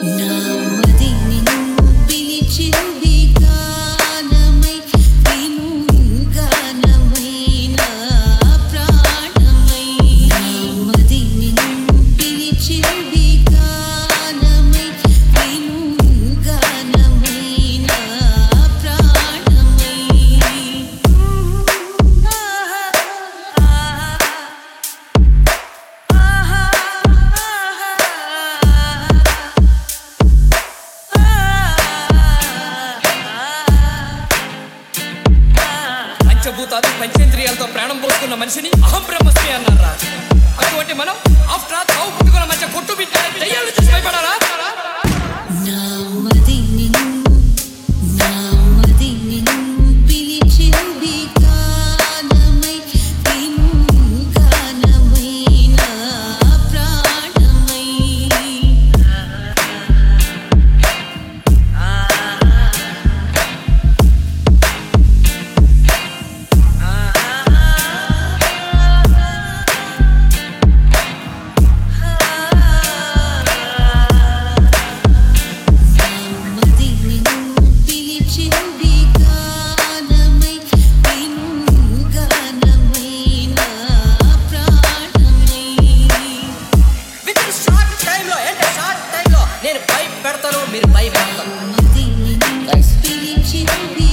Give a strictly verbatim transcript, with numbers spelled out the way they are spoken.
పంచభూతాలు పంచేంద్రియాలతో ప్రాణం పోసుకున్న మనిషిని అహం బ్రహ్మస్మి అన్నారా. అటువంటి మనం ఆఫ్టర్ ఆల్ తావు పుట్టుకున్న మధ్య కొట్టు బిడ్డ దయ్యాలు చూసి భయపడారా? నేను భయపెడతాను, మీరు భయపడతారు.